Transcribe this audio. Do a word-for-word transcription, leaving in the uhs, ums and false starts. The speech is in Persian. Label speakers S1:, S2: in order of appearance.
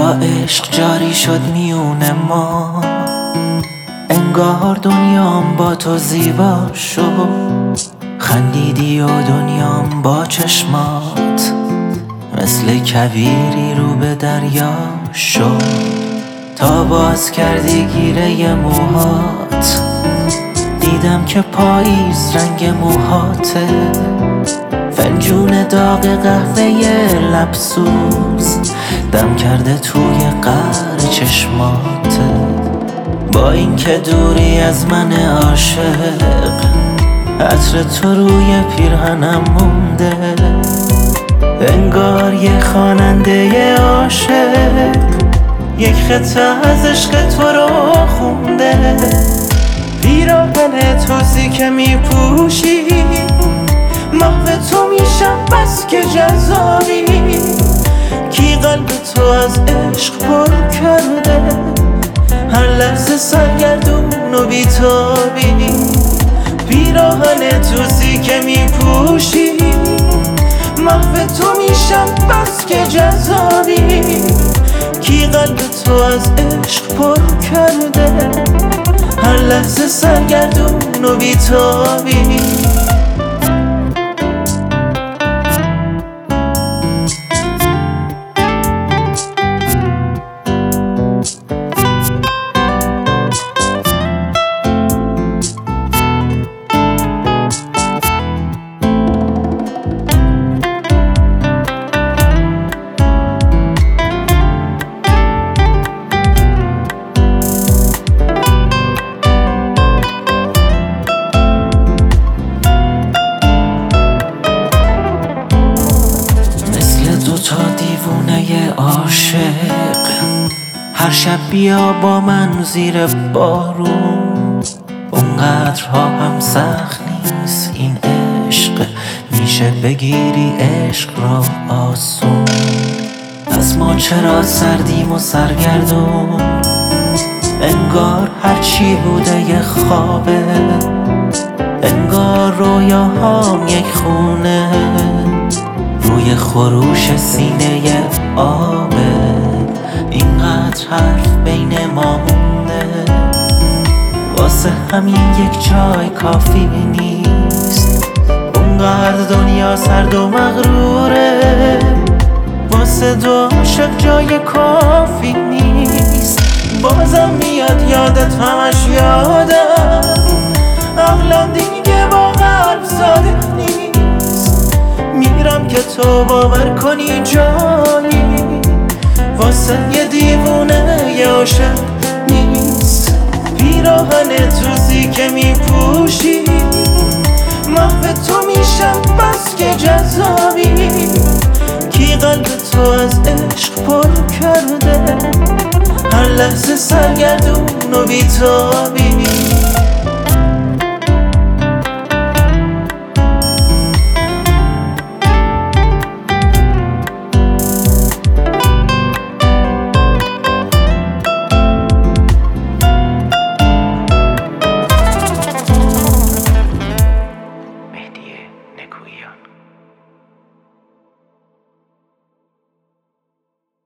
S1: عشق جاری شد میون ما، انگار دنیام با تو زیبا شد. خندیدی و دنیام با چشمات مثل کویری رو به دریا شد. تا باز کردی گیره موهات دیدم که پاییز رنگ موهاته. فنجون داغ قهوه لبسوز دم کرده توی قعر چشماته. با این که دوری از من عاشق، عطر تو روی پیرهنم مونده. انگار یه خواننده عاشق یک خطه از عشق تو رو خونده. پیراهن توزی که میپوشی محو تو میشم بس که جذابی. کی قلب تو از عشق پر کرده، هر لحظه سرگردون و بیتابی. پیراهن توزی که میپوشی محو تو میشم بس که جذابی. کی قلب تو از عشق پر کرده، هر لحظه سرگردون و بیتابی. تا دیوونه عاشق هر شب بیا با من زیر بارون. اونقدرها هم سخت نیست این عشق، میشه بگیری عشق را آسون. از ما چرا سردیم و سرگردون، انگار هرچی بوده یه خوابه. انگار رویاهام یک خونه روی خروش سینه آبه. اینقدر حرف بین ما مونده، واسه همین یک جای کافی نیست. اونقدر دنیا سرد و مغروره، واسه دو عاشق جای کافی نیست. بازم میاد یادت همش یادم، عقلم دیگه با قلب ساده نیست. میرم که تو باور کنی جایی، واسه یه دیوونه یه عاشق نیست. پیراهن توزی که میپوشی محو تو میشم بس که جذابی. کی قلب تو از عشق پر کرده، هر لحظه سرگردون و بیتابی.